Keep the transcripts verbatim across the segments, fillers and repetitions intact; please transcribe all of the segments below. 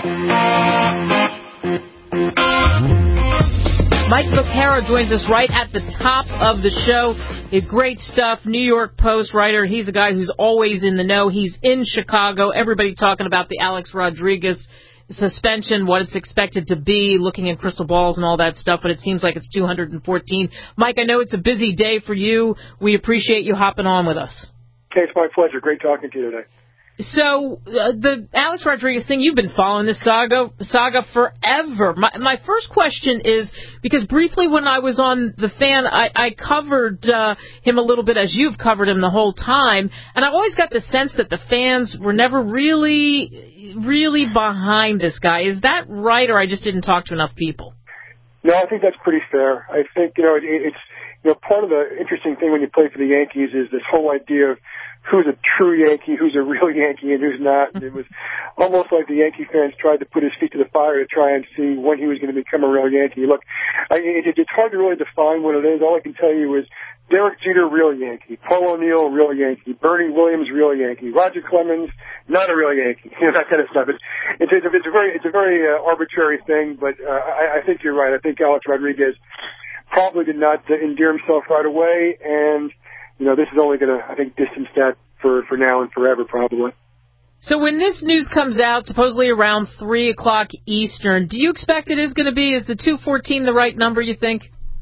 Mike Vaccaro joins us right at the top of the show. Great stuff. New York Post writer. He's a guy who's always in the know. He's in Chicago. Everybody talking about the Alex Rodriguez suspension, what it's expected to be, looking at crystal balls and all that stuff, but it seems like it's two hundred fourteen. Mike, I know it's a busy day for you. We appreciate you hopping on with us. Okay, it's my pleasure. Great talking to you today. So, uh, the Alex Rodriguez thing, you've been following this saga saga forever. My, my first question is, because briefly when I was on The Fan, I, I covered uh, him a little bit as you've covered him the whole time, and I've always got the sense that the fans were never really, really behind this guy. Is that right, or I just didn't talk to enough people? No, I think that's pretty fair. I think, you know, it, it's, you know, part of the interesting thing when you play for the Yankees is this whole idea of who's a true Yankee, who's a real Yankee, and who's not. And it was almost like the Yankee fans tried to put his feet to the fire to try and see when he was going to become a real Yankee. Look, I, it, it's hard to really define what it is. All I can tell you is Derek Jeter, real Yankee. Paul O'Neill, real Yankee. Bernie Williams, real Yankee. Roger Clemens, not a real Yankee. You know, that kind of stuff. It's, it's, it's, a, it's a very, it's a very uh, arbitrary thing, but uh, I, I think you're right. I think Alex Rodriguez probably did not uh, endear himself right away, and you know, this is only going to, I think, distance that for, for now and forever, probably. So when this news comes out, supposedly around three o'clock Eastern, do you expect it is going to be, is the two fourteen the right number, you think?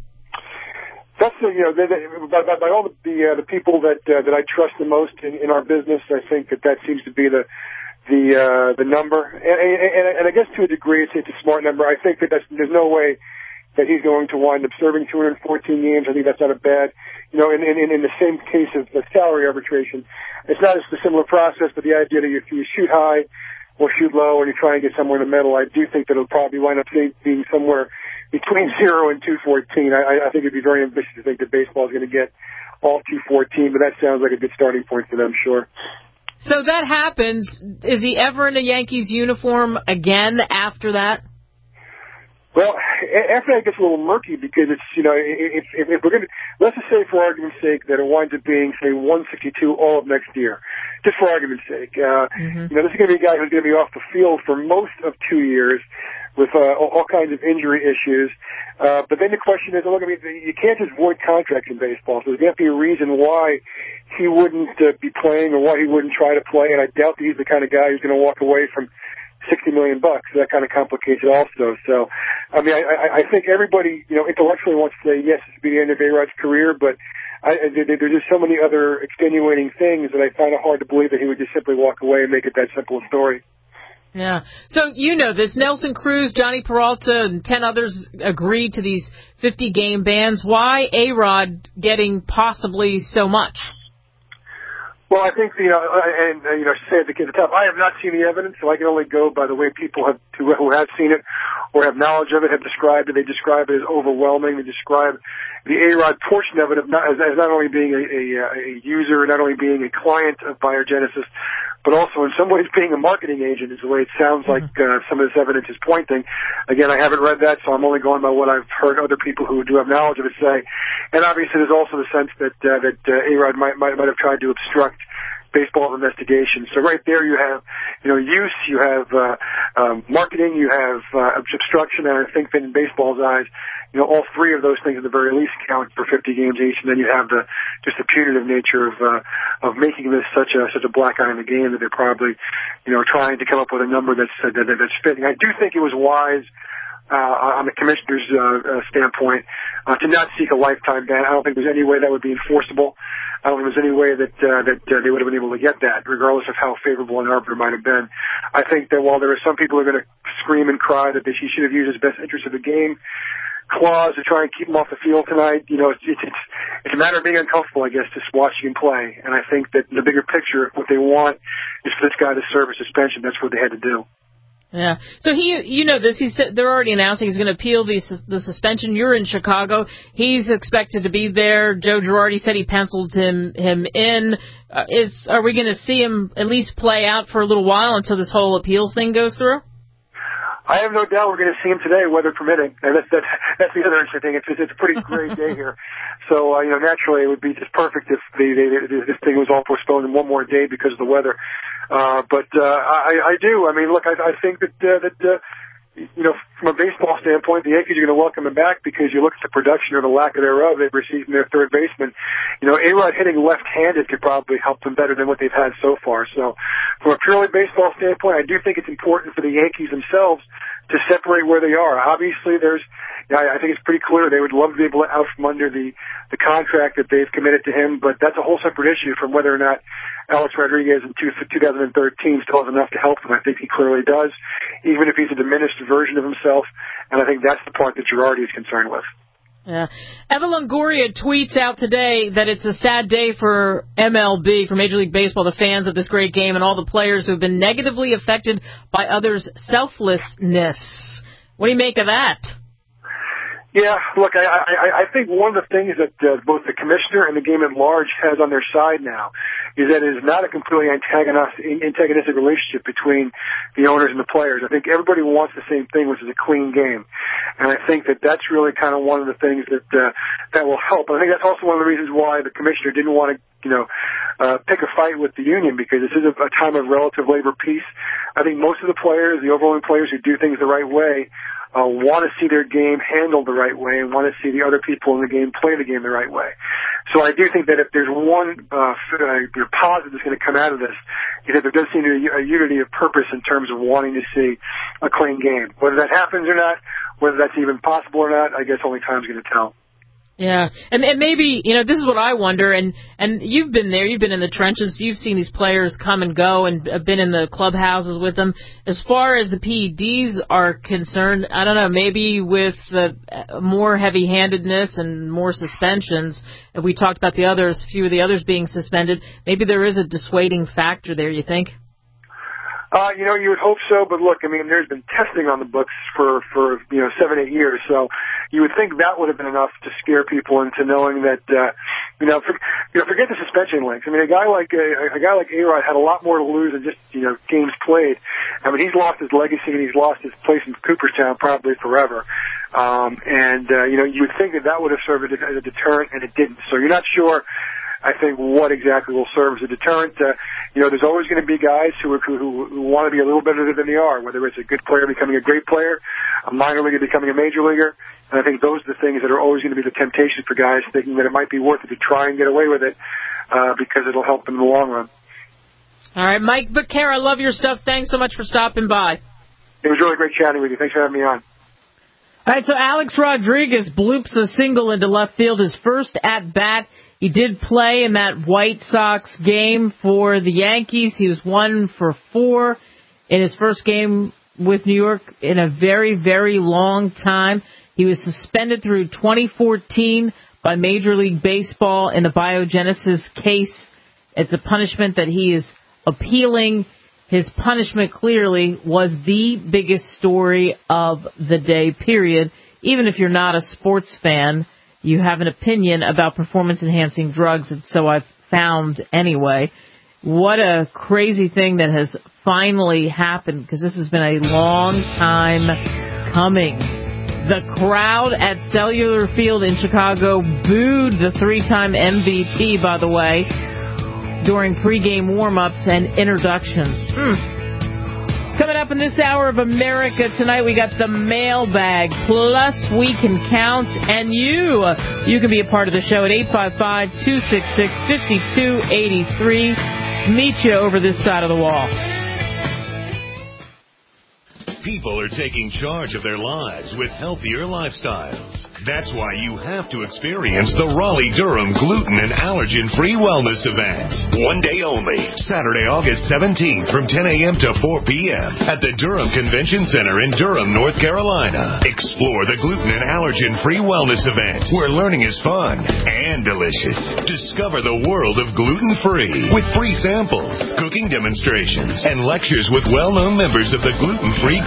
That's the, you know, they, they, by, by, by all the the, uh, the people that uh, that I trust the most in, in our business, I think that that seems to be the the uh, the number, and, and, and I guess to a degree, it's, it's a smart number. I think that that's, there's no way that he's going to wind up serving two hundred fourteen games. I think that's not a bad, you know, in, in, in the same case of the salary arbitration, it's not a similar process, but the idea that if you shoot high or shoot low and you try and get somewhere in the middle, I do think that it'll probably wind up being somewhere between zero and two fourteen. I, I think it'd be very ambitious to think that baseball is going to get all two fourteen, but that sounds like a good starting point for them, sure. So that happens. Is he ever in a Yankees uniform again after that? Well, after that gets a little murky because it's, you know, if, if, if we're going to, let's just say for argument's sake that it winds up being, say, one sixty-two all of next year. Just for argument's sake. Uh, mm-hmm. You know, this is going to be a guy who's going to be off the field for most of two years with uh, all kinds of injury issues. Uh, but then the question is, look, I mean, you can't just void contracts in baseball. So there's going to be a reason why he wouldn't uh, be playing or why he wouldn't try to play. And I doubt that he's the kind of guy who's going to walk away from sixty million bucks. That kind of complicates it also. So, I mean, I, I think everybody, you know, intellectually wants to say, yes, this would be the end of A-Rod's career, but I, there, there's just so many other extenuating things that I find it hard to believe that he would just simply walk away and make it that simple a story. Yeah. So, you know this. Nelson Cruz, Johnny Peralta, and ten others agreed to these fifty-game bans. Why A-Rod getting possibly so much? Well, I think, you know, and, and you know, I should say at the, at the top, I have not seen the evidence, so I can only go by the way people have, who, who have seen it or have knowledge of it have described it. They describe it as overwhelming. They describe the A-Rod portion of it as not, as, as not only being a, a, a user, not only being a client of Biogenesis, but also in some ways being a marketing agent is the way it sounds like uh, some of this evidence is pointing. Again, I haven't read that, so I'm only going by what I've heard other people who do have knowledge of it say. And obviously there's also the sense that uh, that uh, A-Rod might, might might have tried to obstruct baseball investigation. So right there you have, you know, use, you have uh, um, marketing, you have uh, obstruction, and I think that in baseball's eyes, you know, all three of those things at the very least count for fifty games each, and then you have the just the punitive nature of uh, of making this such a such a black eye in the game that they're probably, you know, trying to come up with a number that's uh, that, that's fitting. I do think it was wise uh, on the commissioner's uh, uh, standpoint uh, to not seek a lifetime ban. I don't think there's any way that would be enforceable. I don't think there's any way that uh, that uh, they would have been able to get that, regardless of how favorable an arbiter might have been. I think that while there are some people who are going to scream and cry that they, he should have used his best interest of the game clause to try and keep him off the field tonight, you know, it's, it's, it's a matter of being uncomfortable, I guess, just watching him play. And I think that the bigger picture, what they want is for this guy to serve a suspension. That's what they had to do. Yeah. So he, you know this, he said they're already announcing he's going to appeal the, the suspension. You're in Chicago. He's expected to be there. Joe Girardi said he penciled him, him in. Uh, is, are we going to see him at least play out for a little while until this whole appeals thing goes through? I have no doubt we're going to see him today, weather permitting. And that's, that's, that's the other interesting thing. It's, it's a pretty great day here. So, uh, you know, naturally it would be just perfect if the, the, the, this thing was all postponed in one more day because of the weather. Uh, but, uh, I, I do. I mean, look, I, I think that, uh, that, uh, you know, from a baseball standpoint, the Yankees are going to welcome him back because you look at the production or the lack of thereof they've received from their third baseman. You know, A-Rod hitting left-handed could probably help them better than what they've had so far. So from a purely baseball standpoint, I do think it's important for the Yankees themselves to separate where they are. Obviously, there's, you know, I think it's pretty clear they would love to be able to out from under the, the contract that they've committed to him, but that's a whole separate issue from whether or not Alex Rodriguez in two, twenty thirteen still has enough to help him. I think he clearly does, even if he's a diminished version of himself, and I think that's the part that Girardi is concerned with. Yeah. Eva Longoria tweets out today that it's a sad day for M L B, for Major League Baseball, the fans of this great game, and all the players who have been negatively affected by others' selflessness. What do you make of that? Yeah, look, I, I, I think one of the things that uh, both the commissioner and the game at large has on their side now is that it is not a completely antagonistic, antagonistic relationship between the owners and the players. I think everybody wants the same thing, which is a clean game. And I think that that's really kind of one of the things that uh, that will help. And I think that's also one of the reasons why the commissioner didn't want to, you know, uh, pick a fight with the union, because this is a, a time of relative labor peace. I think most of the players, the overwhelming players who do things the right way, Uh, want to see their game handled the right way and want to see the other people in the game play the game the right way. So I do think that if there's one uh, uh, positive that's going to come out of this, is that there does seem to be a, a unity of purpose in terms of wanting to see a clean game. Whether that happens or not, whether that's even possible or not, I guess only time's going to tell. Yeah, and, and maybe, you know, this is what I wonder, and, and you've been there, you've been in the trenches, you've seen these players come and go and been in the clubhouses with them. As far as the P E Ds are concerned, I don't know, maybe with uh, more heavy-handedness and more suspensions, and we talked about the others, a few of the others being suspended, maybe there is a dissuading factor there, you think? Uh, you know, you would hope so, but look, I mean, there's been testing on the books for, for, you know, seven, eight years, so you would think that would have been enough to scare people into knowing that, uh, you know, for, you know, forget the suspension links. I mean, a guy like, a, a guy like A-Rod had a lot more to lose than just, you know, games played. I mean, he's lost his legacy and he's lost his place in Cooperstown probably forever. Um, and, uh, you know, you would think that that would have served as a deterrent, and it didn't. So you're not sure, I think, what exactly will serve as a deterrent. Uh, you know, there's always going to be guys who, who, who want to be a little better than they are, whether it's a good player becoming a great player, a minor leaguer becoming a major leaguer. And I think those are the things that are always going to be the temptation for guys, thinking that it might be worth it to try and get away with it uh, because it'll help them in the long run. All right, Mike Vaquera, love your stuff. Thanks so much for stopping by. It was really great chatting with you. Thanks for having me on. All right, so Alex Rodriguez bloops a single into left field, his first at-bat. He did play in that White Sox game for the Yankees. He was one for four in his first game with New York in a very, very long time. He was suspended through twenty fourteen by Major League Baseball in the biogenesis case. It's a punishment that he is appealing. His punishment clearly was the biggest story of the day, period. Even if you're not a sports fan, you have an opinion about performance-enhancing drugs, and so I've found anyway. What a crazy thing that has finally happened, because this has been a long time coming. The crowd at Cellular Field in Chicago booed the three-time M V P, by the way, during pregame warm-ups and introductions. Mm. Coming up in this hour of America tonight, we got the mailbag. Plus, we can count, and you, you can be a part of the show at eight five five, two six six, five two eight three. Meet you over this side of the wall. People are taking charge of their lives with healthier lifestyles. That's why you have to experience the Raleigh-Durham Gluten and Allergen-Free Wellness Event. One day only, Saturday, August seventeenth from ten a.m. to four p.m. at the Durham Convention Center in Durham, North Carolina. Explore the Gluten and Allergen-Free Wellness Event, where learning is fun and delicious. Discover the world of gluten-free with free samples, cooking demonstrations, and lectures with well-known members of the gluten-free community.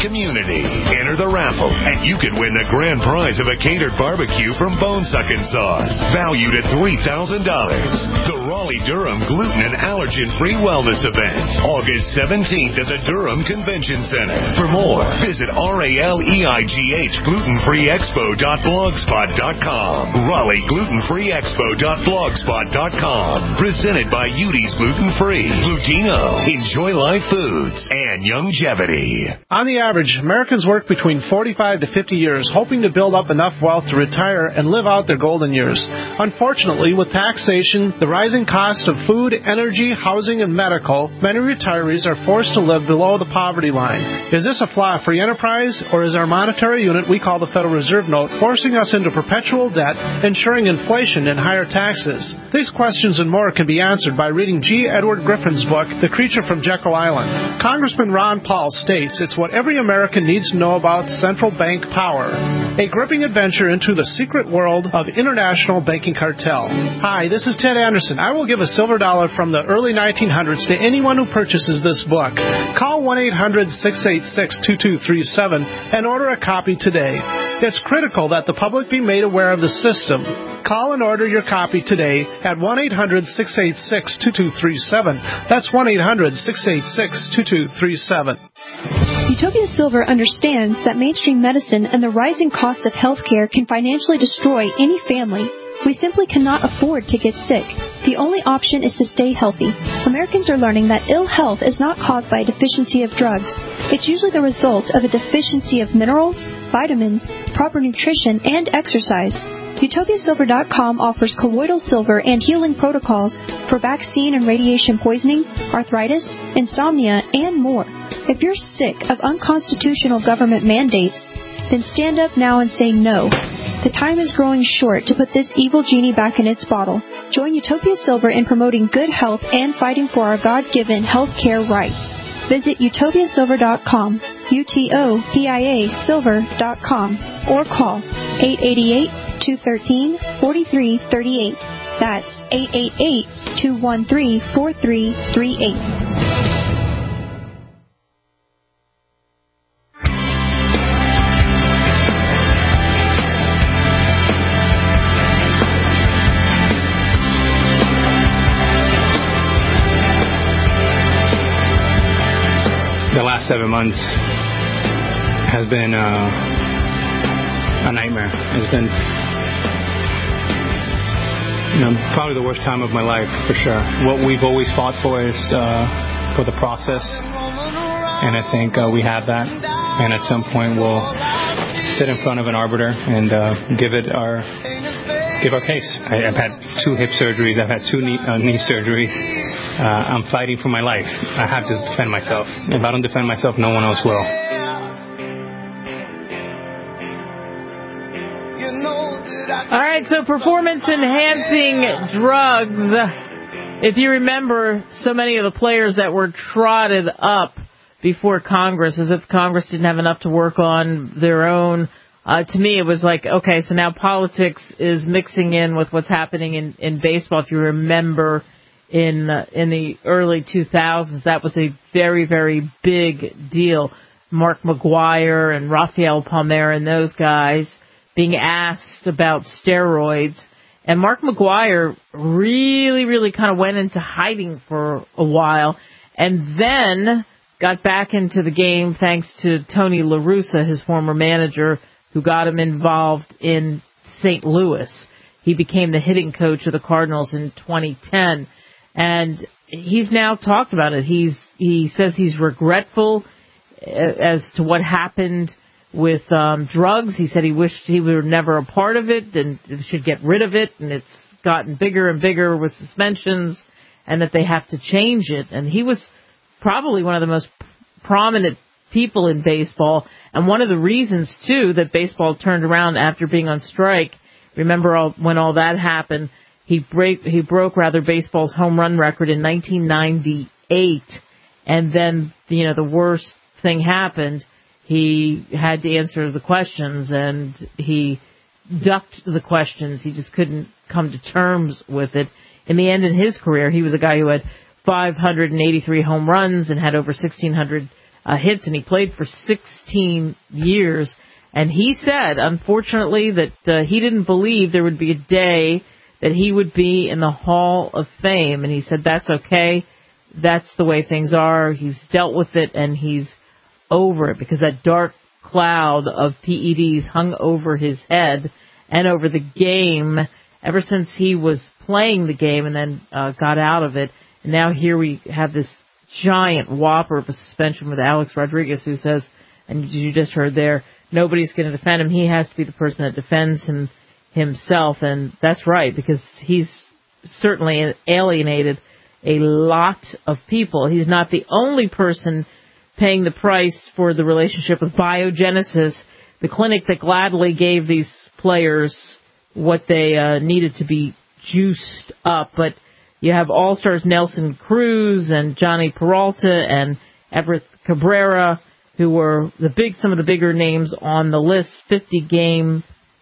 community. Enter the raffle, and you could win the grand prize of a catered barbecue from Bone Suckin' Sauce, valued at three thousand dollars. The Raleigh-Durham Gluten and Allergen-Free Wellness Event, August seventeenth at the Durham Convention Center. For more, visit R A L E I G H gluten free expo dot blogspot dot com. Raleigh gluten free expo dot blogspot dot com. Presented by Udi's Gluten Free, Glutino, Enjoy Life Foods, and Youngevity. On the average, Americans work between forty-five to fifty years, hoping to build up enough wealth to retire and live out their golden years. Unfortunately, with taxation, the rising cost of food, energy, housing, and medical, many retirees are forced to live below the poverty line. Is this a flaw-free enterprise, or is our monetary unit we call the Federal Reserve Note forcing us into perpetual debt, ensuring inflation and higher taxes? These questions and more can be answered by reading G. Edward Griffin's book, The Creature from Jekyll Island. Congressman Ron Paul states it's what every American needs to know about central bank power. A gripping adventure into the secret world of international banking cartel. Hi, this is Ted Anderson. I will give a silver dollar from the early nineteen hundreds to anyone who purchases this book. Call one eight hundred six eight six two two three seven and order a copy today. It's critical that the public be made aware of the system. Call and order your copy today at one eight hundred six eight six two two three seven. That's one eight hundred six eight six two two three seven. Utopia Silver understands that mainstream medicine and the rising cost of health care can financially destroy any family. We simply cannot afford to get sick. The only option is to stay healthy. Americans are learning that ill health is not caused by a deficiency of drugs. It's usually the result of a deficiency of minerals, vitamins, proper nutrition, and exercise. Utopia Silver dot com offers colloidal silver and healing protocols for vaccine and radiation poisoning, arthritis, insomnia, and more. If you're sick of unconstitutional government mandates, then stand up now and say no. The time is growing short to put this evil genie back in its bottle. Join Utopia Silver in promoting good health and fighting for our God-given health care rights. Visit Utopia Silver dot com, U T O P I A Silver dot com, or call eight eight eight, two one three, four three three eight. That's eight eight eight, two one three, four three three eight. The last seven months has been uh, a nightmare. It's been, you know, probably the worst time of my life, for sure. What we've always fought for is uh, for the process, and I think uh, we have that. And at some point, we'll sit in front of an arbiter and uh, give it our give our case. I, I've had two hip surgeries. I've had two knee, uh, knee surgeries. Uh, I'm fighting for my life. I have to defend myself. If I don't defend myself, no one else will. All right, so performance-enhancing drugs. If you remember, so many of the players that were trotted up before Congress, as if Congress didn't have enough to work on their own. Uh, to me, it was like, okay, so now politics is mixing in with what's happening in, in baseball. If you remember, in uh, in the early two thousands, that was a very, very big deal. Mark McGwire and Rafael Palmeiro and those guys being asked about steroids. And Mark McGwire really, really kind of went into hiding for a while and then got back into the game thanks to Tony La Russa, his former manager, who got him involved in Saint Louis. He became the hitting coach of the Cardinals in twenty ten. And he's now talked about it. He's he says he's regretful as to what happened with um, drugs. He said he wished he were never a part of it and should get rid of it. And it's gotten bigger and bigger with suspensions, and that they have to change it. And he was probably one of the most prominent people in baseball, and one of the reasons too that baseball turned around after being on strike. Remember all, when all that happened? He break he broke rather baseball's home run record in nineteen ninety-eight, and then you know the worst thing happened. He had to answer the questions, and he ducked the questions. He just couldn't come to terms with it. In the end, in his career, he was a guy who had five hundred eighty-three home runs and had over sixteen hundred uh, hits, and he played for sixteen years. And he said, unfortunately, that uh, he didn't believe there would be a day that he would be in the Hall of Fame. And he said, that's okay. That's the way things are. He's dealt with it, and he's over it, because that dark cloud of P E Ds hung over his head and over the game ever since he was playing the game and then uh, got out of it. And now here we have this giant whopper of a suspension with Alex Rodriguez, who says, and you just heard there, nobody's going to defend him. He has to be the person that defends him himself. And that's right, because he's certainly alienated a lot of people. He's not the only person paying the price for the relationship with Biogenesis, the clinic that gladly gave these players what they uh, needed to be juiced up. But you have All-Stars Nelson Cruz and Johnny Peralta and Everett Cabrera, who were the big, some of the bigger names on the list, fifty-game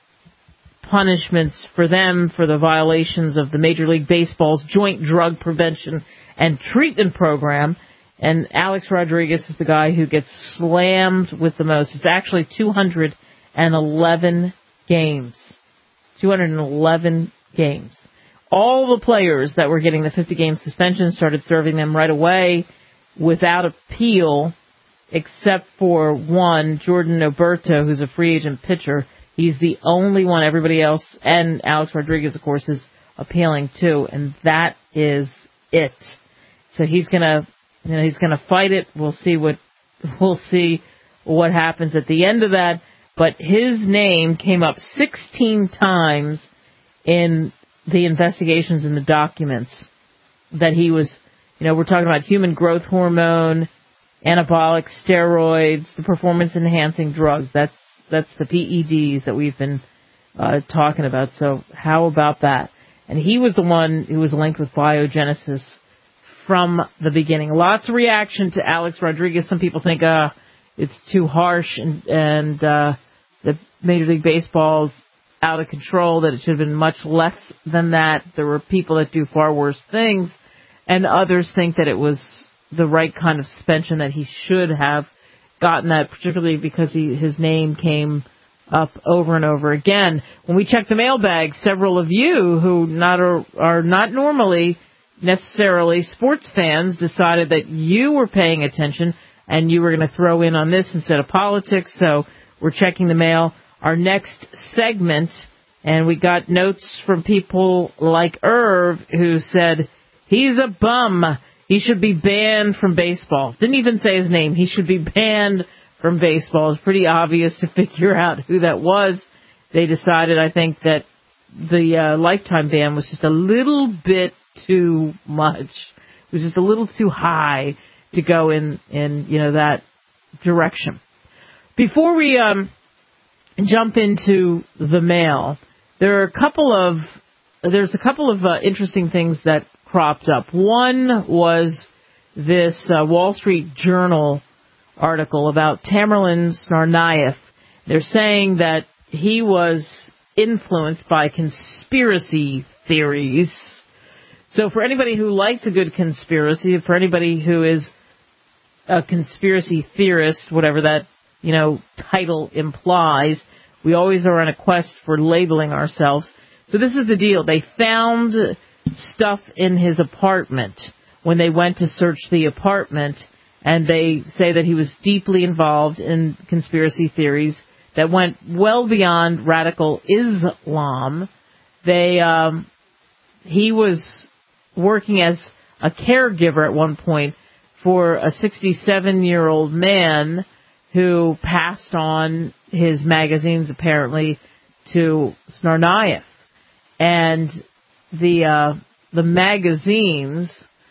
punishments for them for the violations of the Major League Baseball's Joint Drug Prevention and Treatment Program. And Alex Rodriguez is the guy who gets slammed with the most. It's actually two hundred eleven games. two hundred eleven games. All the players that were getting the fifty-game suspension started serving them right away without appeal, except for one, Jordan Oberto, who's a free agent pitcher. He's the only one. Everybody else, and Alex Rodriguez, of course, is appealing too, and that is it. So he's gonna, you know, he's gonna fight it. We'll see what, we'll see what happens at the end of that. But his name came up sixteen times in the investigations and the documents that he was, you know, we're talking about human growth hormone, anabolic steroids, the performance-enhancing drugs. That's that's the P E Ds that we've been uh, talking about. So how about that? And he was the one who was linked with Biogenesis from the beginning. Lots of reaction to Alex Rodriguez. Some people think uh, it's too harsh and, and uh, that Major League Baseball's out of control, that it should have been much less than that. There were people that do far worse things, and others think that it was the right kind of suspension, that he should have gotten that, particularly because he, his name came up over and over again. When we checked the mailbag, several of you who not are, are not normally necessarily sports fans decided that you were paying attention and you were going to throw in on this instead of politics. So we're checking the mail. Our next segment, and we got notes from people like Irv, who said, he's a bum. He should be banned from baseball. Didn't even say his name. He should be banned from baseball. It's pretty obvious to figure out who that was. They decided, I think, that the uh, lifetime ban was just a little bit too much. It was just a little too high to go in, in you know, that direction. Before we um, jump into the mail, there are a couple of there's a couple of uh, interesting things that cropped up. One was this uh, Wall Street Journal article about Tamerlan Tsarnaev. They're saying that he was influenced by conspiracy theories. So for anybody who likes a good conspiracy, for anybody who is a conspiracy theorist, whatever that, you know, title implies, we always are on a quest for labeling ourselves. So this is the deal. They found stuff in his apartment when they went to search the apartment, and they say that he was deeply involved in conspiracy theories that went well beyond radical Islam. They, um, he was working as a caregiver at one point for a sixty-seven-year-old man who passed on his magazines, apparently, to Tsarnaev. And the uh, the magazines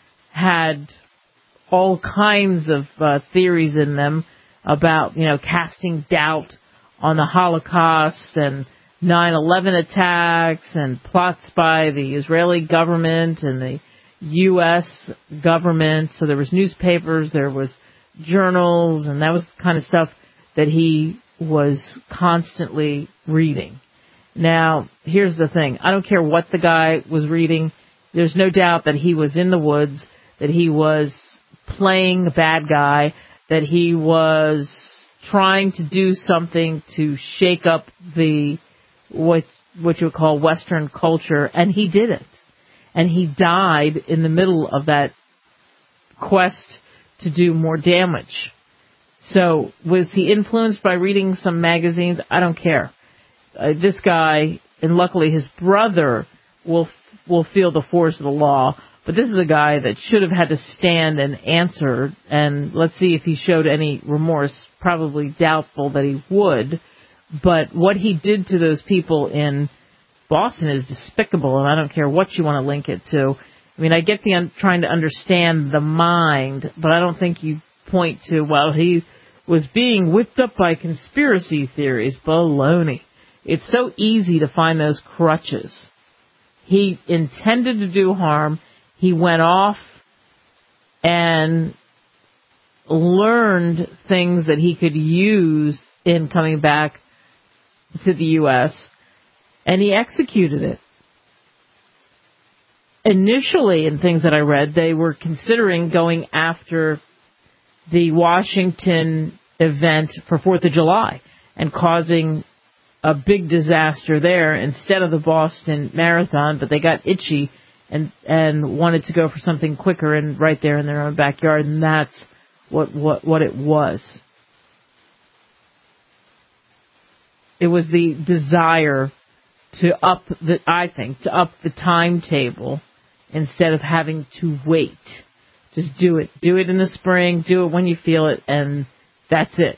had all kinds of uh, theories in them about, you know, casting doubt on the Holocaust and nine eleven attacks and plots by the Israeli government and the U S government. So there was newspapers, there was journals, and that was the kind of stuff that he was constantly reading. Now, here's the thing. I don't care what the guy was reading. There's no doubt that he was in the woods, that he was playing the bad guy, that he was trying to do something to shake up the what what you would call Western culture, and he didn't. And he died in the middle of that quest to do more damage. So was he influenced by reading some magazines? I don't care. Uh, this guy, and luckily his brother, will will feel the force of the law. But this is a guy that should have had to stand and answer, and let's see if he showed any remorse. Probably doubtful that he would. But what he did to those people in Boston is despicable, and I don't care what you want to link it to. I mean, I get the un- trying to understand the mind, but I don't think you point to, well, he was being whipped up by conspiracy theories. Baloney. It's so easy to find those crutches. He intended to do harm. He went off and learned things that he could use in coming back to the U S, and he executed it. Initially, in things that I read, they were considering going after the Washington event for fourth of July and causing a big disaster there instead of the Boston Marathon, but they got itchy and and wanted to go for something quicker and right there in their own backyard, and that's what what, what it was. It was the desire to up the, I think, to up the timetable instead of having to wait. Just do it. Do it in the spring. Do it when you feel it, and that's it.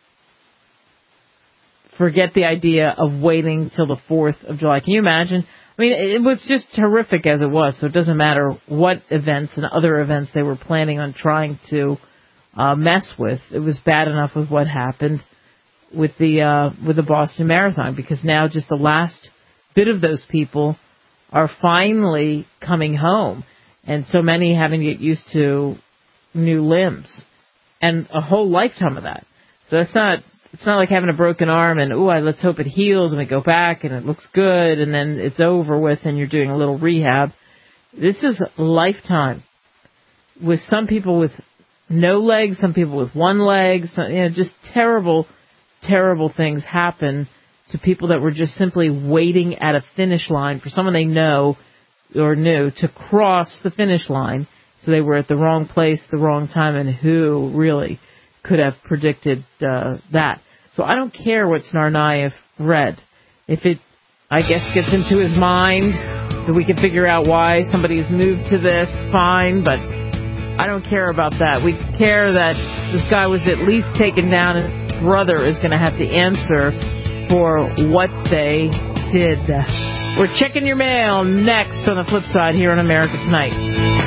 Forget the idea of waiting till the fourth of July. Can you imagine? I mean, it was just horrific as it was, so it doesn't matter what events and other events they were planning on trying to uh, mess with. It was bad enough with what happened with the uh, with the Boston Marathon, because now just the last bit of those people are finally coming home, and so many having to get used to new limbs and a whole lifetime of that. So that's not it's not like having a broken arm and ooh, let's hope it heals and we go back and it looks good and then it's over with and you're doing a little rehab. This is a lifetime, with some people with no legs, some people with one leg, some, you know, just terrible, terrible things happen to people that were just simply waiting at a finish line for someone they know or knew to cross the finish line. So they were at the wrong place, the wrong time, and who really could have predicted uh, that. So I don't care what Tsarnaev read. If it, I guess, gets into his mind, that we can figure out why somebody's moved to this, fine, but I don't care about that. We care that this guy was at least taken down, and his brother is going to have to answer for what they did. We're checking your mail next on the flip side here on America Tonight.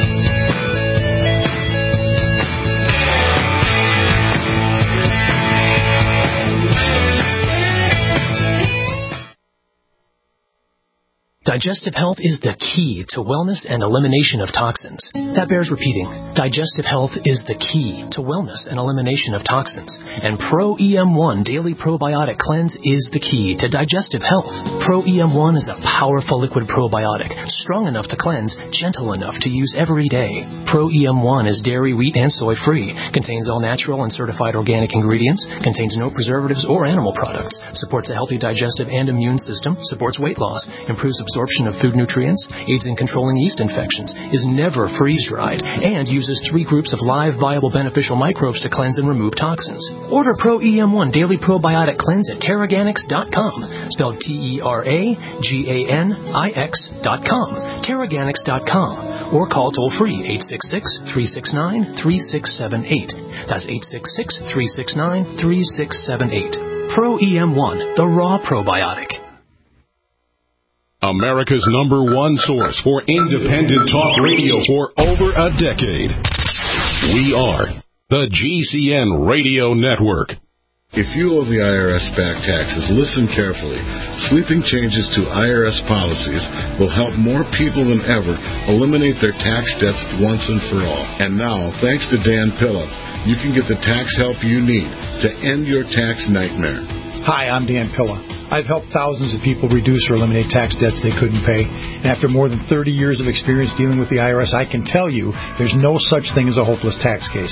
Digestive health is the key to wellness and elimination of toxins. That bears repeating. Digestive health is the key to wellness and elimination of toxins. And Pro E M one Daily Probiotic Cleanse is the key to digestive health. Pro E M one is a powerful liquid probiotic, strong enough to cleanse, gentle enough to use every day. Pro E M one is dairy, wheat, and soy free, contains all natural and certified organic ingredients, contains no preservatives or animal products, supports a healthy digestive and immune system, supports weight loss, improves absorption absorption of food nutrients, aids in controlling yeast infections, is never freeze-dried, and uses three groups of live, viable, beneficial microbes to cleanse and remove toxins. Order Pro E M one Daily Probiotic Cleanse at Terraganix dot com, spelled T E R A G A N I X dot com, Terraganix dot com, or call toll-free eight six six, three six nine, three six seven eight. That's eight six six, three six nine, three six seven eight. Pro E M one, the raw probiotic. America's number one source for independent talk radio for over a decade. We are the G C N Radio Network. If you owe the I R S back taxes, listen carefully. Sweeping changes to I R S policies will help more people than ever eliminate their tax debts once and for all. And now, thanks to Dan Pilla, you can get the tax help you need to end your tax nightmare. Hi, I'm Dan Pilla. I've helped thousands of people reduce or eliminate tax debts they couldn't pay. And after more than thirty years of experience dealing with the I R S, I can tell you there's no such thing as a hopeless tax case.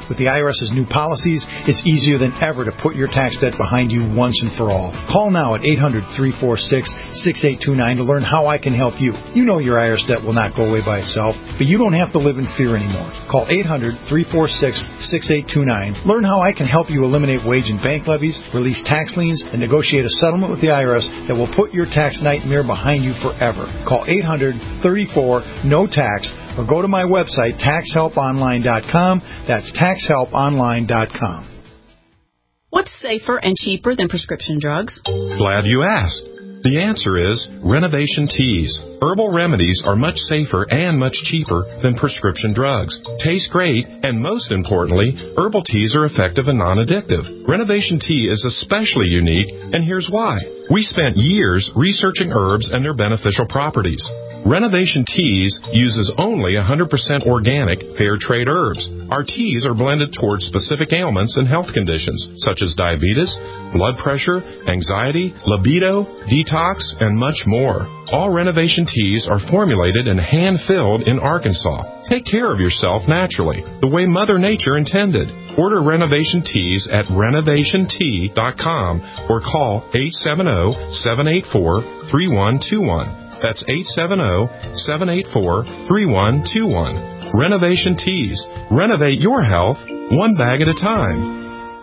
With the I R S's new policies, it's easier than ever to put your tax debt behind you once and for all. Call now at eight hundred, three four six, six eight two nine to learn how I can help you. You know your I R S debt will not go away by itself, but you don't have to live in fear anymore. Call eight hundred, three four six, six eight two nine. Learn how I can help you eliminate wage and bank levies, release tax liens, and negotiate a settlement with the I R S that will put your tax nightmare behind you forever. Call eight hundred, thirty-four, no tax or go to my website, tax help online dot com. That's tax help online dot com. What's safer and cheaper than prescription drugs? Glad you asked. The answer is Renovation Teas. Herbal remedies are much safer and much cheaper than prescription drugs. Taste great, and most importantly, herbal teas are effective and non-addictive. Renovation Tea is especially unique, and here's why. We spent years researching herbs and their beneficial properties. Renovation Teas uses only one hundred percent organic, fair trade herbs. Our teas are blended towards specific ailments and health conditions, such as diabetes, blood pressure, anxiety, libido, detox, and much more. All Renovation Teas are formulated and hand-filled in Arkansas. Take care of yourself naturally, the way Mother Nature intended. Order Renovation Teas at renovation tea dot com or call eight seven zero, seven eight four, three one two one. That's eight seven zero, seven eight four, three one two one. Renovation Teas. Renovate your health one bag at a time.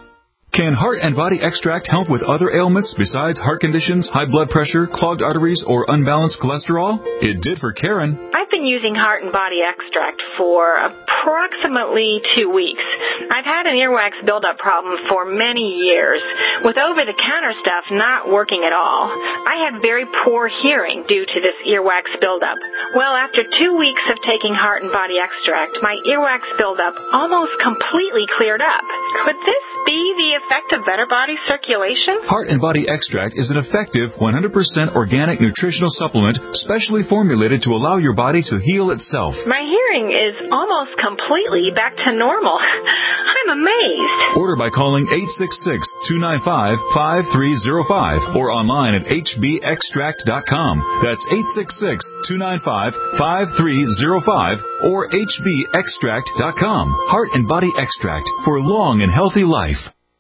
Can Heart and Body Extract help with other ailments besides heart conditions, high blood pressure, clogged arteries, or unbalanced cholesterol? It did for Karen. I've been using Heart and Body Extract for approximately two weeks. I've had an earwax buildup problem for many years, with over-the-counter stuff not working at all. I had very poor hearing due to this earwax buildup. Well, after two weeks of taking Heart and Body Extract, my earwax buildup almost completely cleared up. Could this be the effect of better body circulation? Heart and Body Extract is an effective one hundred percent organic nutritional supplement specially formulated to allow your body to heal itself. My hearing is almost completely back to normal. I'm amazed. Order by calling eight six six, two nine five, five three zero five or online at h b extract dot com. That's eight six six, two nine five, five three zero five or h b extract dot com. Heart and Body Extract for long and healthy life.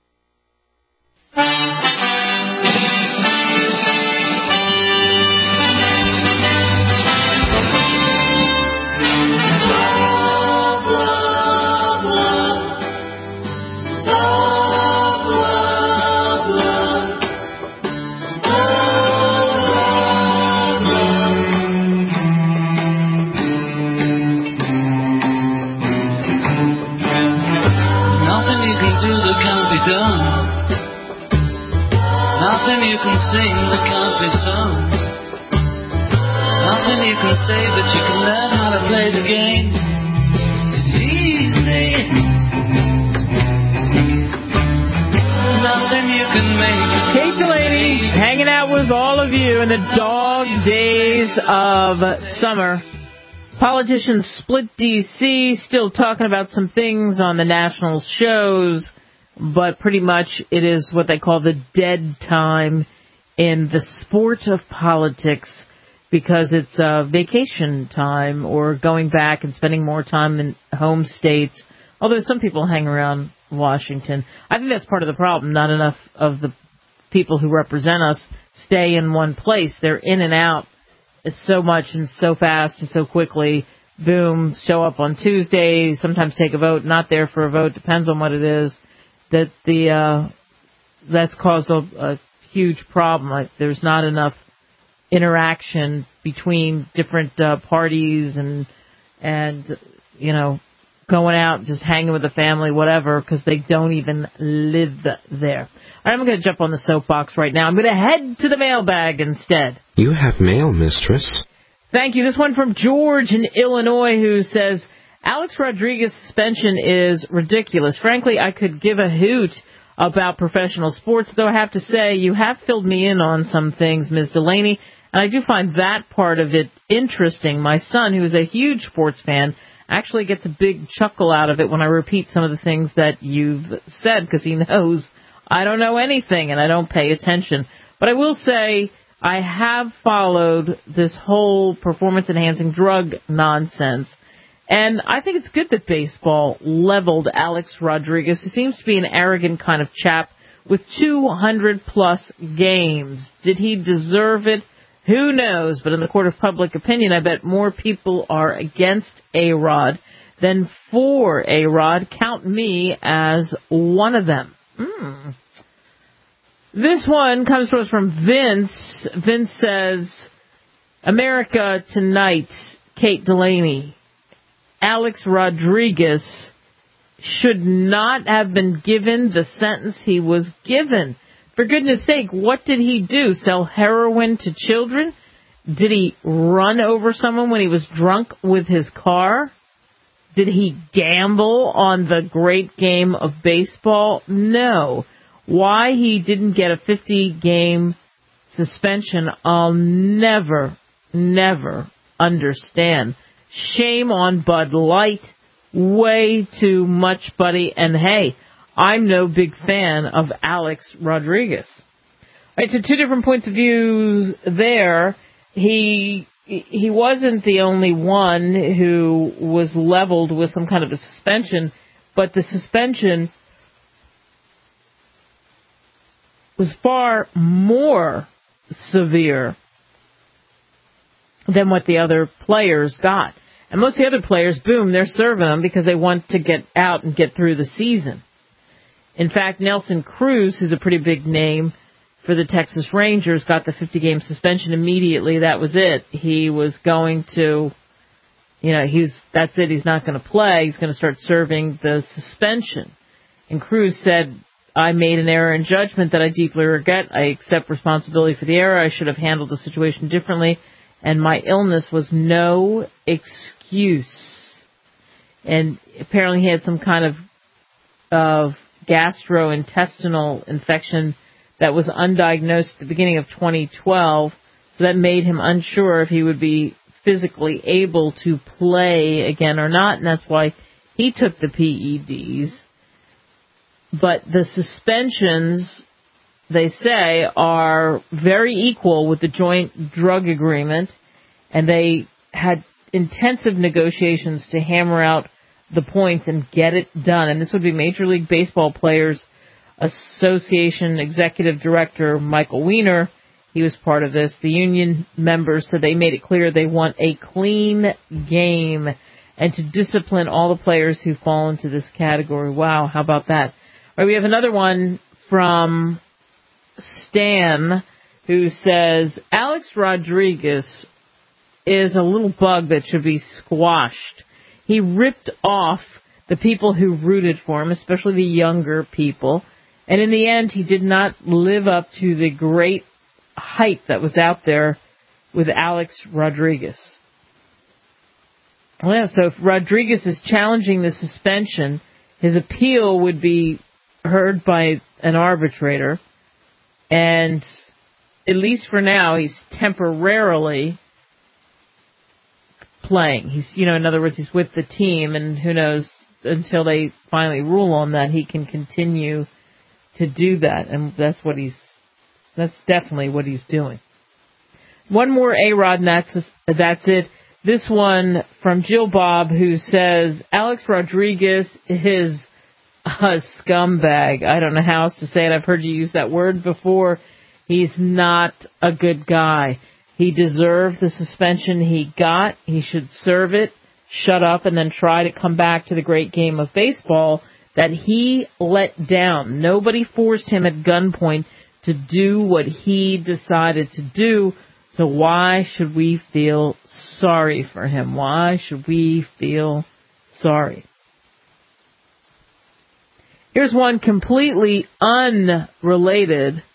Nothing you can sing that can't be sung. Nothing you can say, but you can learn how to play the game. It's easy. Nothing you can make. Kate Delaney hanging out with all of you in the dog days of summer. Politicians split D C, still talking about some things on the national shows. But pretty much it is what they call the dead time in the sport of politics because it's uh, vacation time or going back and spending more time in home states, although some people hang around Washington. I think that's part of the problem. Not enough of the people who represent us stay in one place. They're in and out so much and so fast and so quickly. Boom, show up on Tuesday, sometimes take a vote, not there for a vote, depends on what it is. That the uh, that's caused a, a huge problem. Like there's not enough interaction between different uh, parties and and you know going out and just hanging with the family, whatever, because they don't even live there. All right, I'm going to jump on the soapbox right now. I'm going to head to the mailbag instead. You have mail, mistress. Thank you. This one from George in Illinois who says, Alex Rodriguez's suspension is ridiculous. Frankly, I could give a hoot about professional sports, though I have to say you have filled me in on some things, Miz Delaney, and I do find that part of it interesting. My son, who is a huge sports fan, actually gets a big chuckle out of it when I repeat some of the things that you've said, because he knows I don't know anything and I don't pay attention. But I will say I have followed this whole performance-enhancing drug nonsense. And I think it's good that baseball leveled Alex Rodriguez, who seems to be an arrogant kind of chap, with two hundred plus games. Did he deserve it? Who knows? But in the court of public opinion, I bet more people are against A-Rod than for A-Rod. Count me as one of them. Mm. This one comes to us from Vince. Vince says, America Tonight, Kate Delaney. Alex Rodriguez should not have been given the sentence he was given. For goodness sake, what did he do? Sell heroin to children? Did he run over someone when he was drunk with his car? Did he gamble on the great game of baseball? No. Why he didn't get a fifty-game suspension, I'll never, never understand. Shame on Bud Light. Way too much, buddy. And hey, I'm no big fan of Alex Rodriguez. All right, so two different points of view there. He he wasn't the only one who was leveled with some kind of a suspension, but the suspension was far more severe than what the other players got. And most of the other players, boom, they're serving them because they want to get out and get through the season. In fact, Nelson Cruz, who's a pretty big name for the Texas Rangers, got the fifty-game suspension immediately. That was it. He was going to, you know, he's that's it. He's not going to play. He's going to start serving the suspension. And Cruz said, I made an error in judgment that I deeply regret. I accept responsibility for the error. I should have handled the situation differently. And my illness was no excuse. And apparently he had some kind of of gastrointestinal infection that was undiagnosed at the beginning of twenty twelve. So that made him unsure if he would be physically able to play again or not. And that's why he took the P E Ds. But the suspensions, they say, are very equal with the joint drug agreement, and they had intensive negotiations to hammer out the points and get it done. And this would be Major League Baseball Players Association Executive Director Michael Weiner. He was part of this. The union members said they made it clear they want a clean game and to discipline all the players who fall into this category. Wow, how about that? All right, we have another one from Stan, who says, Alex Rodriguez is a little bug that should be squashed. He ripped off the people who rooted for him, especially the younger people, and in the end, he did not live up to the great hype that was out there with Alex Rodriguez. Well, so if Rodriguez is challenging the suspension, his appeal would be heard by an arbitrator, and at least for now, he's temporarily playing. He's, you know, in other words, he's with the team, and who knows, until they finally rule on that, he can continue to do that, and that's what he's, that's definitely what he's doing. One more A-Rod, and that's, that's it. This one from Jill Bob, who says, Alex Rodriguez is a scumbag. I don't know how else to say it. I've heard you use that word before. He's not a good guy. He deserved the suspension he got. He should serve it, shut up, and then try to come back to the great game of baseball that he let down. Nobody forced him at gunpoint to do what he decided to do. So why should we feel sorry for him? Why should we feel sorry? Here's one completely unrelated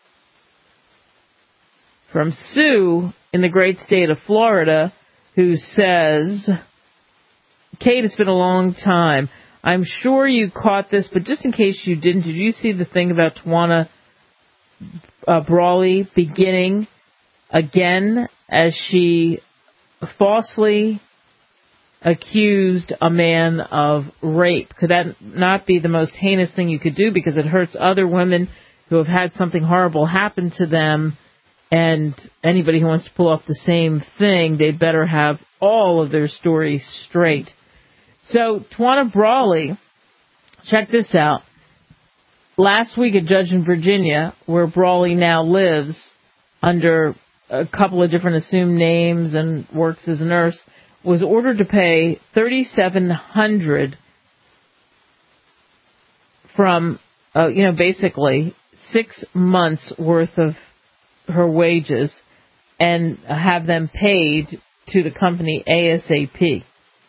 from Sue in the great state of Florida, who says, Kate, it's been a long time. I'm sure you caught this, but just in case you didn't, did you see the thing about Tawana uh, Brawley beginning again as she falsely accused a man of rape? Could that not be the most heinous thing you could do, because it hurts other women who have had something horrible happen to them, and anybody who wants to pull off the same thing, they'd better have all of their stories straight. So, Tawana Brawley, check this out. Last week, a judge in Virginia, where Brawley now lives under a couple of different assumed names and works as a nurse, was ordered to pay three thousand seven hundred dollars from, uh, you know, basically six months worth of her wages and have them paid to the company ASAP.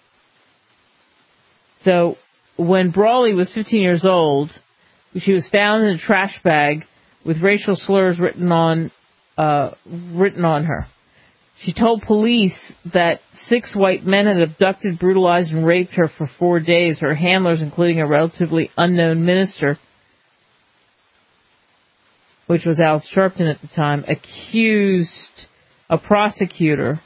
So when Brawley was fifteen years old, she was found in a trash bag with racial slurs written on uh, written on her. She told police that six white men had abducted, brutalized, and raped her for four days. Her handlers, including a relatively unknown minister, which was Alex Sharpton at the time, accused a prosecutor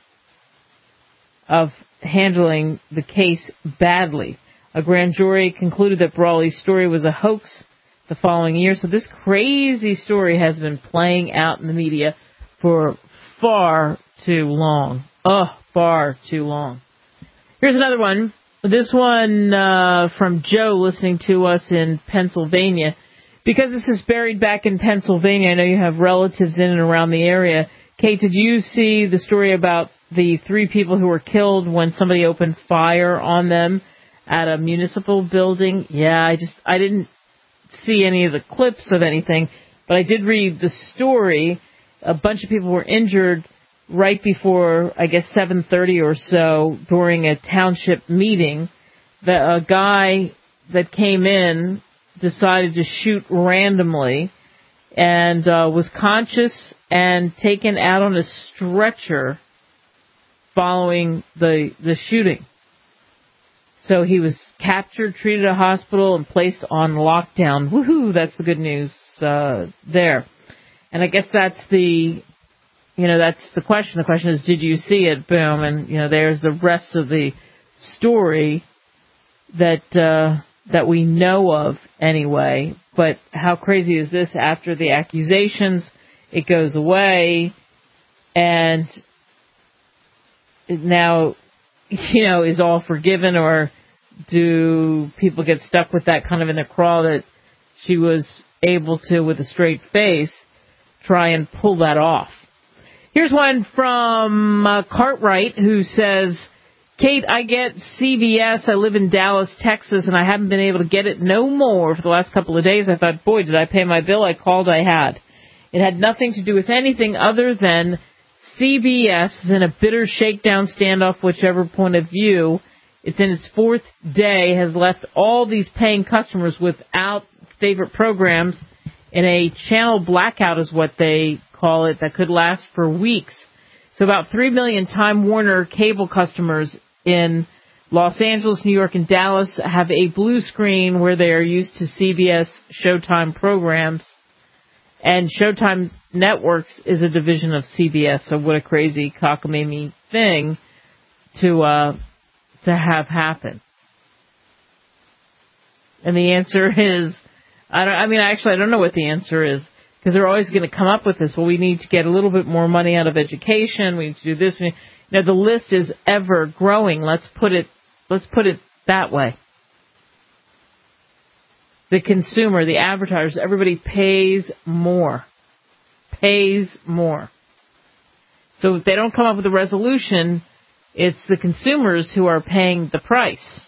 of handling the case badly. A grand jury concluded that Brawley's story was a hoax the following year. So this crazy story has been playing out in the media for far too long. Oh, far too long. Here's another one. This one uh, from Joe listening to us in Pennsylvania. Because this is buried back in Pennsylvania, I know you have relatives in and around the area. Kate, did you see the story about the three people who were killed when somebody opened fire on them at a municipal building? Yeah, I just, I didn't see any of the clips of anything, but I did read the story. A bunch of people were injured right before, I guess, seven thirty or so during a township meeting. The, a guy that came in decided to shoot randomly and uh, was conscious and taken out on a stretcher following the the shooting. So he was captured, treated at a hospital, and placed on lockdown. Woohoo! That's the good news uh, there. And I guess that's the, you know, that's the question. The question is, did you see it? Boom. And, you know, there's the rest of the story that uh, that we know of anyway. But how crazy is this? After the accusations, it goes away, and it now, you know, is all forgiven, or do people get stuck with that kind of in the craw that she was able to, with a straight face, try and pull that off? Here's one from uh, Cartwright, who says, Kate, I get C V S. I live in Dallas, Texas, and I haven't been able to get it no more for the last couple of days. I thought, boy, did I pay my bill? I called, I had. It had nothing to do with anything other than C V S is in a bitter shakedown standoff, whichever point of view. It's in its fourth day, has left all these paying customers without favorite programs in a channel blackout is what they call it, that could last for weeks. So about three million Time Warner cable customers in Los Angeles, New York, and Dallas have a blue screen where they are used to C B S Showtime programs. And Showtime Networks is a division of C B S, so what a crazy cockamamie thing to uh, to have happen. And the answer is, I don't. I mean, actually, I don't know what the answer is, because they're always going to come up with this. Well, we need to get a little bit more money out of education. We need to do this. We need, you know, the list is ever growing. Let's put it. Let's put it that way. The consumer, the advertisers, everybody pays more. Pays more. So if they don't come up with a resolution, it's the consumers who are paying the price.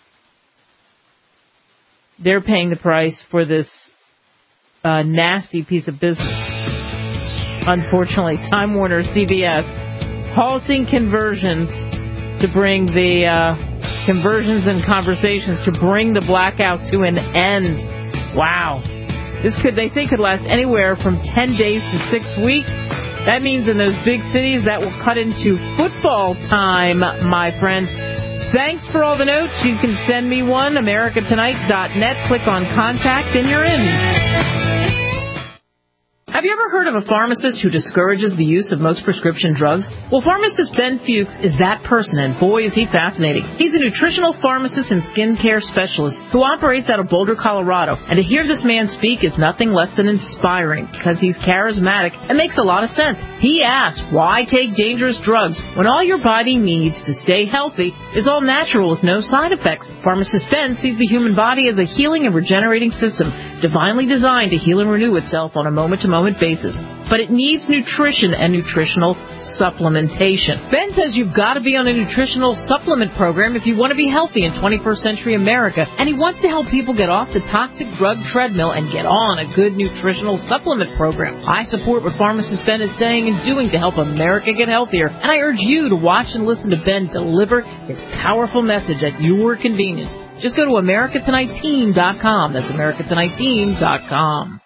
They're paying the price for this uh, nasty piece of business. Unfortunately, Time Warner, C B S, halting conversions to bring the uh, conversions and conversations to bring the blackout to an end. Wow. This could, they say, could last anywhere from ten days to six weeks. That means in those big cities that will cut into football time, my friends. Thanks for all the notes. You can send me one, america tonight dot net. Click on contact and you're in. Have you ever heard of a pharmacist who discourages the use of most prescription drugs? Well, pharmacist Ben Fuchs is that person, and boy, is he fascinating. He's a nutritional pharmacist and skincare specialist who operates out of Boulder, Colorado. And to hear this man speak is nothing less than inspiring because he's charismatic and makes a lot of sense. He asks, why take dangerous drugs when all your body needs to stay healthy is all natural with no side effects? Pharmacist Ben sees the human body as a healing and regenerating system, divinely designed to heal and renew itself on a moment-to-moment basis. But it needs nutrition and nutritional supplementation. Ben says you've got to be on a nutritional supplement program if you want to be healthy in twenty-first century America, and he wants to help people get off the toxic drug treadmill and get on a good nutritional supplement program. I support what pharmacist Ben is saying and doing to help America get healthier, and I urge you to watch and listen to Ben deliver his powerful message at your convenience. Just go to America Tonight Team dot com. That's America Tonight Team dot com.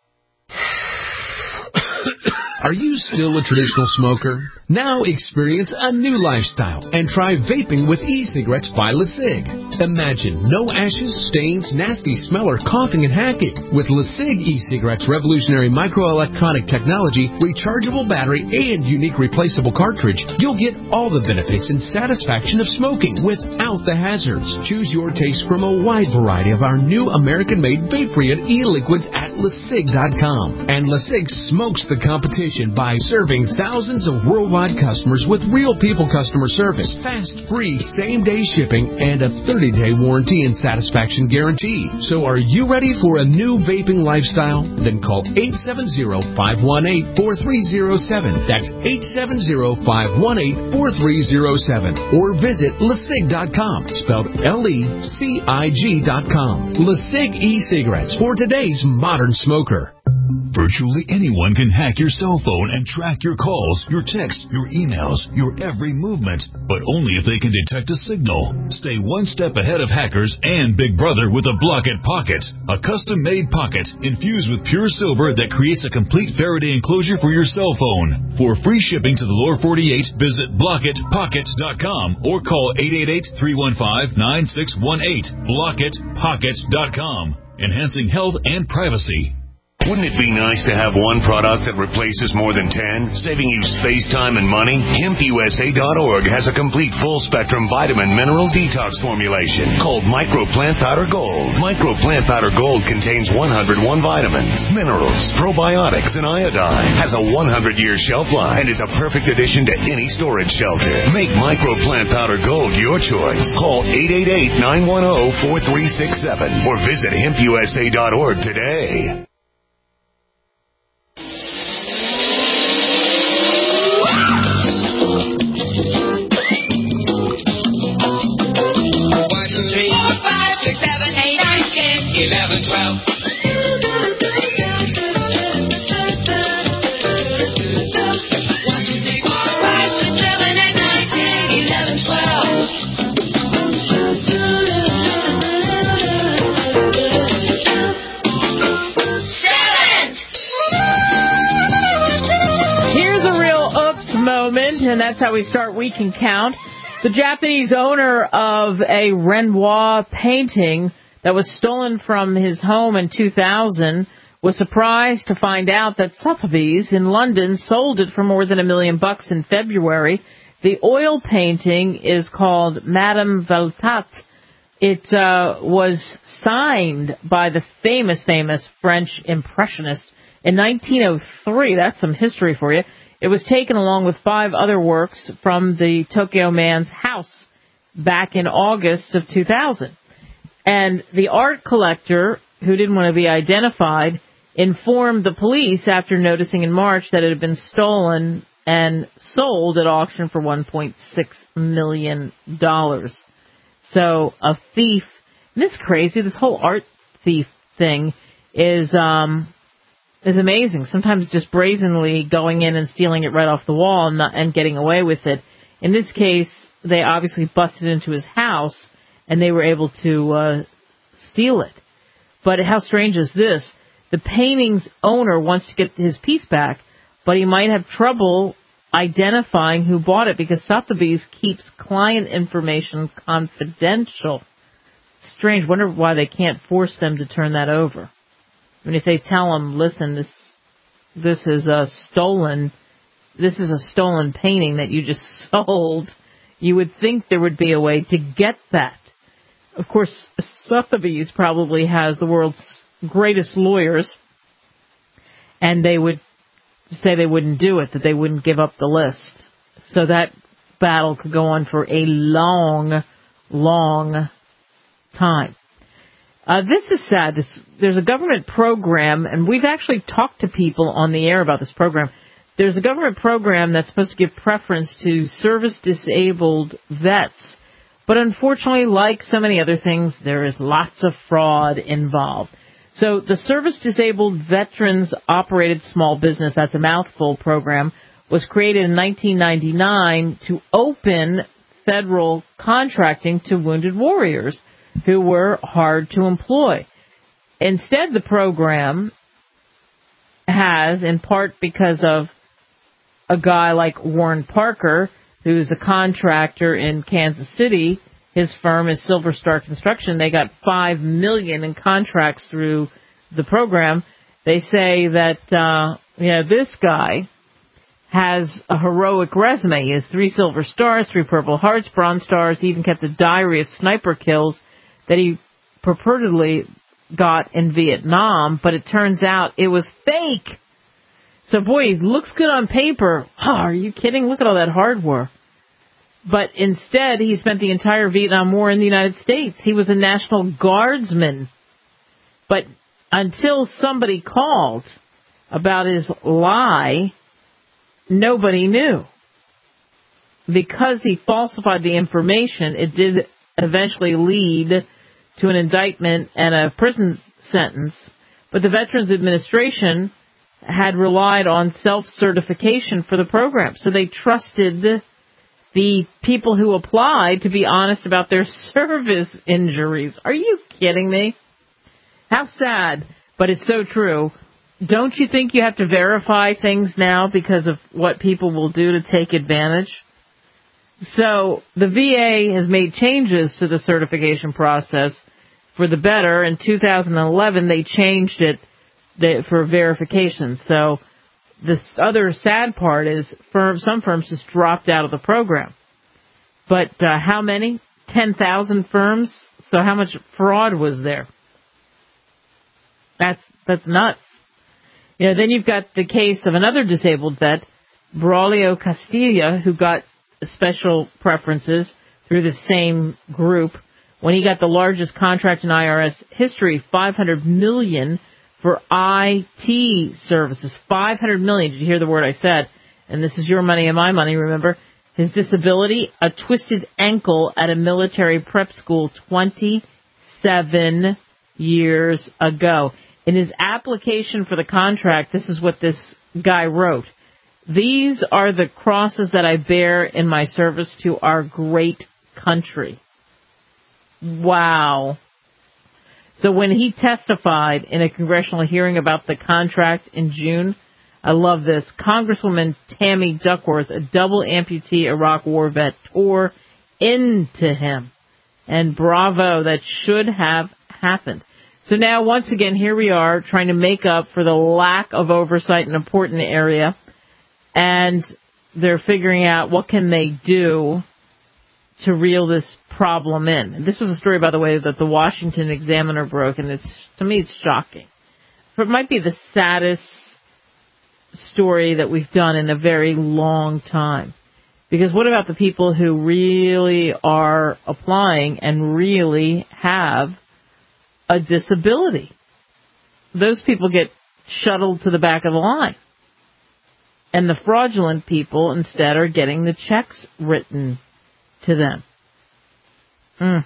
Are you still a traditional smoker? Now experience a new lifestyle and try vaping with e-cigarettes by LeSig. Imagine no ashes, stains, nasty smell, or coughing and hacking. With LeSig e-cigarettes' revolutionary microelectronic technology, rechargeable battery, and unique replaceable cartridge, you'll get all the benefits and satisfaction of smoking without the hazards. Choose your taste from a wide variety of our new American-made Vaporeon e-liquids at LeSig dot com. And LeSig smokes the competition by serving thousands of worldwide customers with real people customer service, fast, free, same-day shipping, and a thirty-day warranty and satisfaction guarantee. So are you ready for a new vaping lifestyle? Then call eight seven zero, five one eight, four three zero seven. That's eight seven zero, five one eight, four three zero seven. Or visit LeSig dot com, spelled L E C I G dot com. LeSig e-cigarettes for today's modern smoker. Virtually anyone can hack your cell phone and track your calls, your texts, your emails, your every movement, but only if they can detect a signal. Stay one step ahead of hackers and Big Brother with a Block-It Pocket, a custom-made pocket infused with pure silver that creates a complete Faraday enclosure for your cell phone. For free shipping to the lower forty-eight, visit block it pocket dot com or call eight eight eight, three one five, nine six one eight. block it pocket dot com, enhancing health and privacy. Wouldn't it be nice to have one product that replaces more than ten, saving you space, time, and money? Hemp U S A dot org has a complete full-spectrum vitamin mineral detox formulation called Micro Plant Powder Gold. Micro Plant Powder Gold contains one hundred one vitamins, minerals, probiotics, and iodine. Has a one hundred year shelf life and is a perfect addition to any storage shelter. Make Micro Plant Powder Gold your choice. Call eight eight eight, nine one zero, four three six seven or visit hemp U S A dot org today. Six, seven, eight, nine, ten, eleven, twelve. One, two, three, four, five, six, seven, eight, nine, ten, eleven, twelve. Seven. Here's a real oops moment, and that's how we start We Can Count. The Japanese owner of a Renoir painting that was stolen from his home in two thousand was surprised to find out that Sotheby's in London sold it for more than a million bucks in February. The oil painting is called Madame Veltat. It uh, was signed by the famous, famous French Impressionist in nineteen oh three. That's some history for you. It was taken along with five other works from the Tokyo man's house back in August of two thousand. And the art collector, who didn't want to be identified, informed the police after noticing in March that it had been stolen and sold at auction for one point six million dollars. So a thief, and this is crazy, this whole art thief thing is... um. is amazing. Sometimes just brazenly going in and stealing it right off the wall and, not, and getting away with it. In this case, they obviously busted into his house and they were able to uh, steal it. But how strange is this? The painting's owner wants to get his piece back, but he might have trouble identifying who bought it because Sotheby's keeps client information confidential. Strange. Wonder why they can't force them to turn that over. I mean, if they tell them, listen, this this is a stolen, this is a stolen painting that you just sold, you would think there would be a way to get that. Of course, Sotheby's probably has the world's greatest lawyers, and they would say they wouldn't do it, that they wouldn't give up the list. So that battle could go on for a long, long time. Uh, this is sad. This, there's a government program, and we've actually talked to people on the air about this program. There's a government program that's supposed to give preference to service-disabled vets. But unfortunately, like so many other things, there is lots of fraud involved. So the Service-Disabled Veterans Operated Small Business, that's a mouthful program, was created in nineteen ninety-nine to open federal contracting to wounded warriors who were hard to employ. Instead, the program has, in part because of a guy like Warren Parker, who's a contractor in Kansas City, his firm is Silver Star Construction. They got five million dollars in contracts through the program. They say that, uh, yeah, this guy has a heroic resume. He has three Silver Stars, three Purple Hearts, Bronze Stars. He even kept a diary of sniper kills that he purportedly got in Vietnam, but it turns out it was fake. So, boy, he looks good on paper. Oh, are you kidding? Look at all that hard war. But instead, he spent the entire Vietnam War in the United States. He was a National Guardsman. But until somebody called about his lie, nobody knew. Because he falsified the information, it did eventually lead to an indictment and a prison sentence. But the Veterans Administration had relied on self-certification for the program. So they trusted the people who applied to be honest about their service injuries. Are you kidding me? How sad, but it's so true. Don't you think you have to verify things now because of what people will do to take advantage? So the V A has made changes to the certification process for the better. In two thousand eleven, they changed it for verification. So this other sad part is firms, some firms just dropped out of the program. But uh, how many? ten thousand firms? So how much fraud was there? That's that's nuts. You know, then you've got the case of another disabled vet, Braulio Castilla, who got special preferences through the same group when he got the largest contract in I R S history, five hundred million dollars for I T services. five hundred million dollars. Did you hear the word I said? And this is your money and my money, remember? His disability, a twisted ankle at a military prep school twenty-seven years ago. In his application for the contract, this is what this guy wrote. These are the crosses that I bear in my service to our great country. Wow. So when he testified in a congressional hearing about the contract in June, I love this, Congresswoman Tammy Duckworth, a double amputee Iraq war vet, tore into him. And bravo, that should have happened. So now, once again, here we are trying to make up for the lack of oversight in an important area. And they're figuring out what can they do to reel this problem in. And this was a story, by the way, that the Washington Examiner broke, and it's, to me, it's shocking. But it might be the saddest story that we've done in a very long time. Because what about the people who really are applying and really have a disability? Those people get shuttled to the back of the line. And the fraudulent people instead are getting the checks written to them. Mm.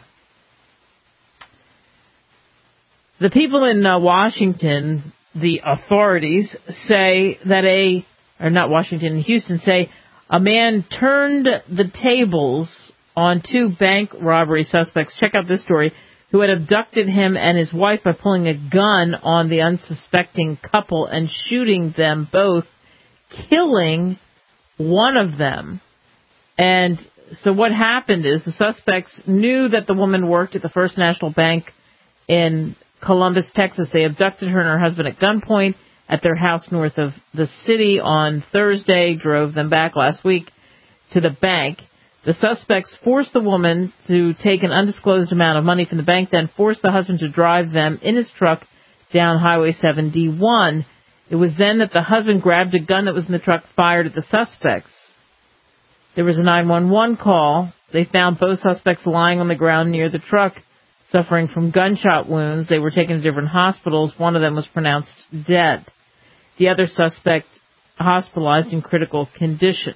The people in uh, Washington, the authorities, say that a, or not Washington, Houston, say a man turned the tables on two bank robbery suspects. Check out this story. Who had abducted him and his wife by pulling a gun on the unsuspecting couple and shooting them both, killing one of them. And so what happened is the suspects knew that the woman worked at the First National Bank in Columbus, Texas. They abducted her and her husband at gunpoint at their house north of the city on Thursday, drove them back last week to the bank. The suspects forced the woman to take an undisclosed amount of money from the bank, then forced the husband to drive them in his truck down Highway seventy-one. It was then that the husband grabbed a gun that was in the truck, fired at the suspects. There was a nine one one call. They found both suspects lying on the ground near the truck, suffering from gunshot wounds. They were taken to different hospitals. One of them was pronounced dead. The other suspect hospitalized in critical condition.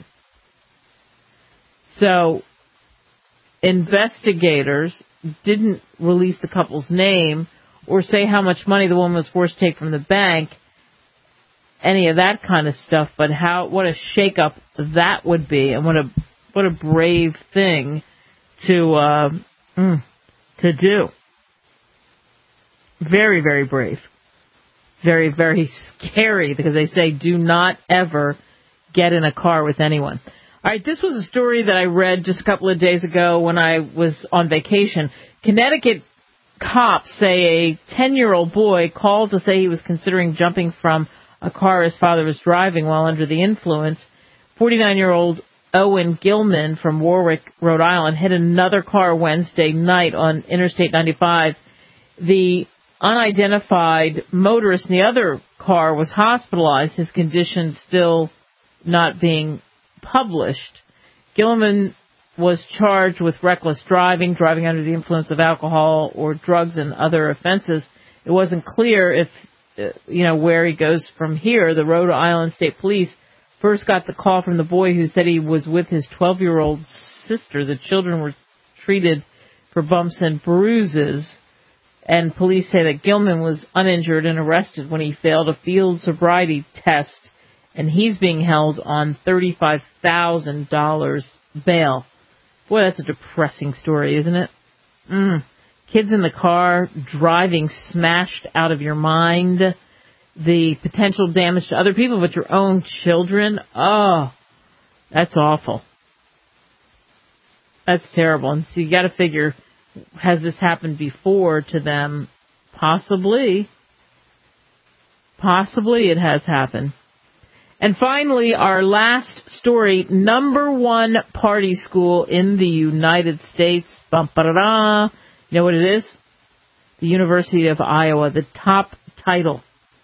So, investigators didn't release the couple's name or say how much money the woman was forced to take from the bank, any of that kind of stuff, but how, what a shakeup that would be, and what a, what a brave thing to, uh, mm, to do. Very, very brave. Very, very scary, because they say do not ever get in a car with anyone. All right, this was a story that I read just a couple of days ago when I was on vacation. Connecticut cops say a ten-year-old boy called to say he was considering jumping from a car his father was driving while under the influence. forty-nine-year-old Owen Gilman from Warwick, Rhode Island, hit another car Wednesday night on Interstate ninety-five. The unidentified motorist in the other car was hospitalized, his condition still not being published. Gilman was charged with reckless driving, driving under the influence of alcohol or drugs, and other offenses. It wasn't clear if, uh, you know, where he goes from here. The Rhode Island State Police first got the call from the boy who said he was with his twelve-year-old sister. The children were treated for bumps and bruises, and police say that Gilman was uninjured and arrested when he failed a field sobriety test, and he's being held on thirty-five thousand dollars bail. Boy, that's a depressing story, isn't it? Mm. Kids in the car, driving smashed out of your mind. The potential damage to other people, but your own children. Oh, that's awful. That's terrible. And so you got to figure, has this happened before to them? Possibly. Possibly it has happened. And finally, our last story, number one party school in the United States. Bum, ba-da-da. You know what it is? The University of Iowa, the top title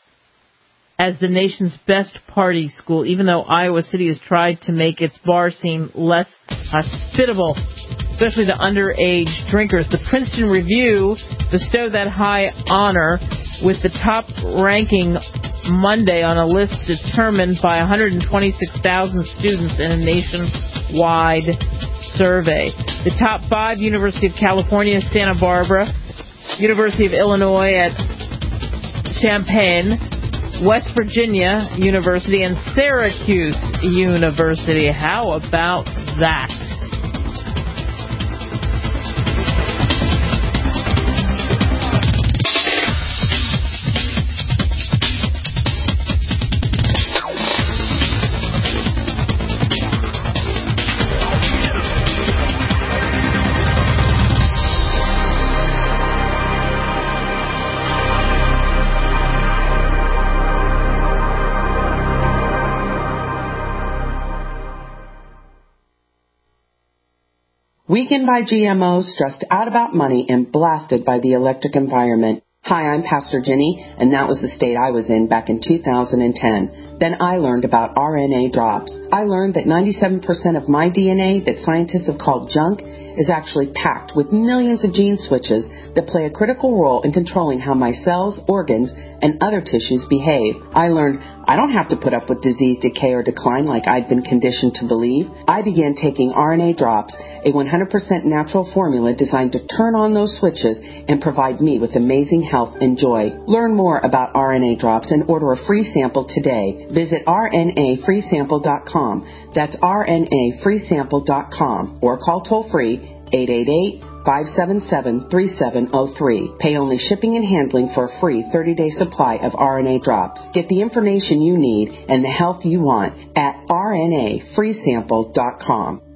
as the nation's best party school, even though Iowa City has tried to make its bar scene less hospitable, especially to underage drinkers. The Princeton Review bestowed that high honor with the top ranking Monday on a list determined by one hundred twenty-six thousand students in a nationwide survey. The top five: University of California, Santa Barbara, University of Illinois at Champaign, West Virginia University, and Syracuse University. How about that? Weakened by G M Os, stressed out about money, and blasted by the electric environment. Hi, I'm Pastor Jenny, and that was the state I was in back in two thousand ten. Then I learned about R N A drops. I learned that ninety-seven percent of my D N A that scientists have called junk is actually packed with millions of gene switches that play a critical role in controlling how my cells, organs, and other tissues behave. I learned I don't have to put up with disease, decay, or decline like I'd been conditioned to believe. I began taking R N A drops, a one hundred percent natural formula designed to turn on those switches and provide me with amazing health and joy. Learn more about R N A drops and order a free sample today. Visit R N A free sample dot com. That's R N A free sample dot com, or call toll-free eight eight eight, five seven seven, three seven zero three. Pay only shipping and handling for a free thirty-day supply of R N A drops. Get the information you need and the health you want at R N A free sample dot com.